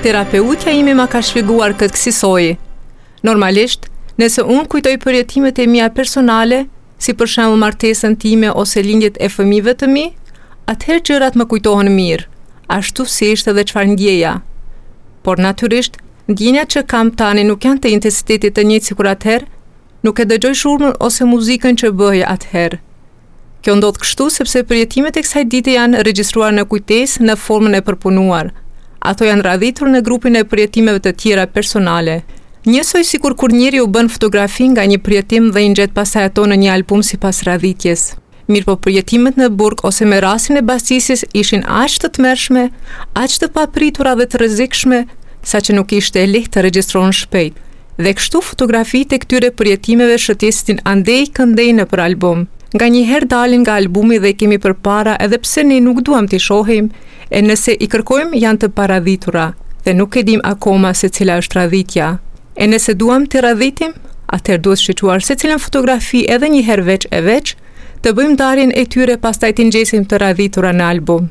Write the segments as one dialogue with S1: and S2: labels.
S1: Terapeutja ime ma ka shpjeguar këtë kësaj. Normalisht, nëse unë kujtoj përjetimet e mia personale, si për shembull martesën time ose lindjet e fëmijëve të mi, atëherë gjërat më kujtohen mirë, ashtu si ishte edhe çfarë ndjeja. Por natyrisht, ndjenjat që kam tani nuk janë të intensitetit të njëjtë sikur atëherë, nuk e dëgjoj shurmën ose muzikën që bëj atëherë. Kjo ndodh kështu sepse përjetimet e kësaj dite janë regjistruar në kujtesë në formën e përpunuar. Ato janë radhitur në grupin e përjetimeve të tjera personale. Njësoj sikur kur njeri u bën fotografi nga një përjetim dhe i ngjet pastaj ato në një album sipas radhitjes. Mirë po përjetimet në burg ose me rastin e Basisjes ishin aq të tmerrshme, aq të papritura dhe të rrezikshme, saqë nuk ishte e lehtë të regjistrohen shpejt. Dhe kështu fotografitë e këtyre përjetimeve shëtestin andej këndej nëpër album. Nganjëherë dalin nga albumi dhe i kemi përpara edhe pse ne nuk duam t'i shohim, e nëse i kërkojmë janë të paradhitura dhe nuk e dim akoma se cila është radhitja. E nëse duam t'i radhitim, atëherë duhet shiquar secilën fotografi edhe një herë veç e veç, të bëjmë ndarjen e tyre pastaj t'i ngjesim të radhitura në album.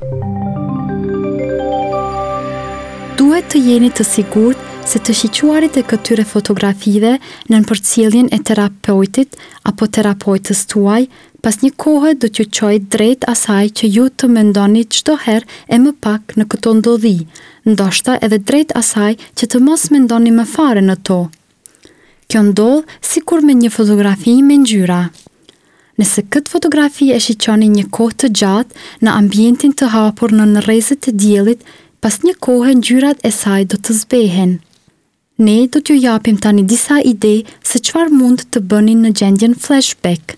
S2: Duhet të jeni të sigurt se të shiquarit e këtyre fotografive nën përcjelljen e terapeutit apo terapeutës tuaj, pas një kohe do t'ju çojë drejt asaj që ju të mendoni çdo herë e më pak në këto ndodhi, ndoshta edhe drejt asaj që të mos mendoni më fare në to. Kjo ndodh sikur me një fotografi me ngjyra. Nëse këtë fotografi e shiqoni një kohë të gjatë në ambientin të hapur në rrezet e diellit, pas një kohe ngjyrat e saj do të zbehen. Ne do t'ju japim tani disa ide se çfarë mund të bëni në gjendjen flashback.